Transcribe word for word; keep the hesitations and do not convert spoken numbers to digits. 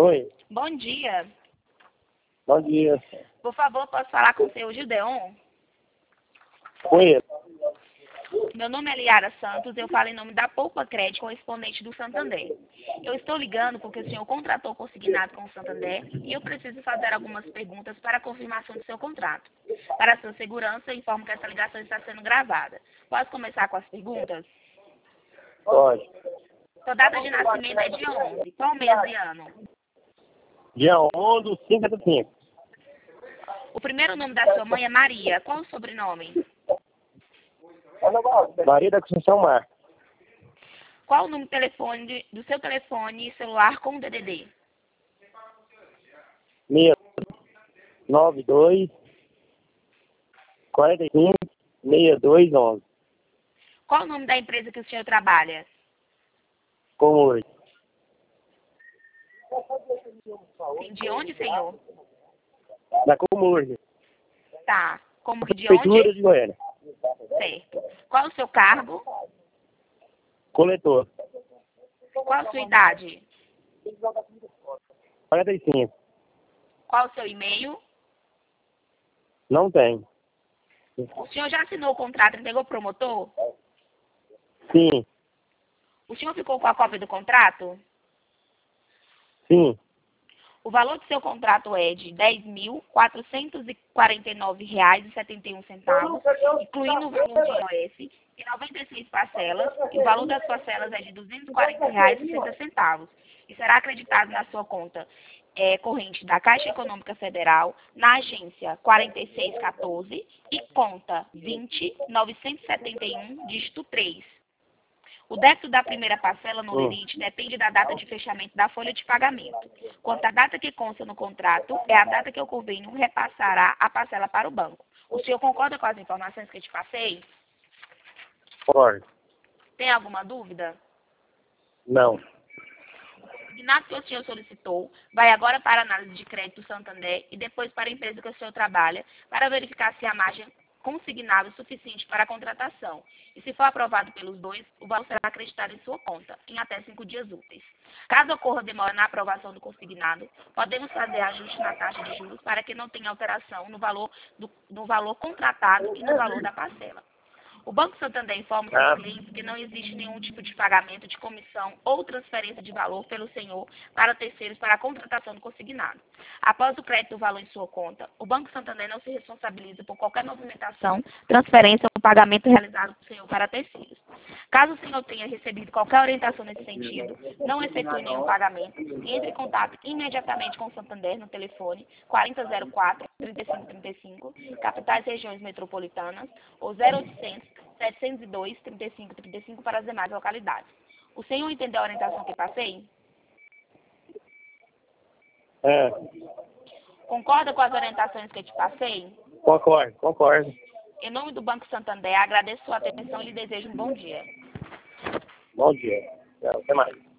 Oi, Bom dia. bom dia. Por favor, posso falar com o senhor Gideon? Oi, Meu nome é Liara Santos, eu falo em nome da Poupa Crédito, correspondente do Santander. Eu estou ligando porque o senhor contratou consignado com o Santander e eu preciso fazer algumas perguntas para a confirmação do seu contrato. Para a sua segurança, informo que essa ligação está sendo gravada. Posso começar com as perguntas? pode. Sua data de nascimento é dia onze. Qual mês e ano? Dia onze do cinco do cinco. O primeiro nome da sua mãe é Maria. Qual o sobrenome? Maria da Conceição Mar. Qual o número de telefone de- do seu telefone celular com D D D? seis nove dois quarenta e cinco sessenta e dois onze. Qual o nome da empresa que o senhor trabalha? Como hoje? Sim, de onde, senhor? Da Comurge. Tá. Como que de Prefeitura onde? de Goiânia. Certo. Qual o seu cargo? Coletor. Qual a sua idade? quarenta e cinco. Qual o seu e-mail? Não tem. O senhor já assinou o contrato e entregou ao promotor? Sim, O senhor ficou com a cópia do contrato? sim. O valor do seu contrato é de dez mil quatrocentos e quarenta e nove reais e setenta e um centavos, incluindo o valor de I O F, em noventa e seis parcelas, e o valor das parcelas é de duzentos e quarenta reais e sessenta centavos, e será acreditado na sua conta é, corrente da Caixa Econômica Federal, na agência quarenta e seis quatorze e conta vinte novecentos e setenta e um, dígito três. O débito da primeira parcela no Hum. limite depende da data de fechamento da folha de pagamento. Quanto à data que consta no contrato, é a data que o convênio repassará a parcela para o banco. O senhor concorda com as informações que eu te passei? Pode. Tem alguma dúvida? Não. O consignado que o senhor solicitou vai agora para a análise de crédito Santander e depois para a empresa que o senhor trabalha para verificar se a margem consignada é suficiente para a contratação. E se for aprovado pelos dois, o valor será acreditado em sua conta em até cinco dias úteis. Caso ocorra demora na aprovação do consignado, podemos fazer ajuste na taxa de juros para que não tenha alteração no valor, do, no valor contratado e no valor da parcela. O Banco Santander informa Ah. seus clientes que não existe nenhum tipo de pagamento de comissão ou transferência de valor pelo senhor para terceiros para a contratação do consignado. Após o crédito do valor em sua conta, o Banco Santander não se responsabiliza por qualquer movimentação, transferência ou pagamento realizado pelo senhor para terceiros. Caso o senhor tenha recebido qualquer orientação nesse sentido, não efetue nenhum pagamento e entre em contato imediatamente com o Santander no telefone quarenta zero quatro, trinta e cinco trinta e cinco, capitais e regiões metropolitanas, ou zero oitocentos, setecentos e dois, trinta e cinco trinta e cinco para as demais localidades. O senhor entendeu a orientação que passei? É, Concorda com as orientações que eu te passei? concordo, concordo. Em nome do Banco Santander, agradeço sua atenção e lhe desejo um bom dia. Bom dia. Até mais.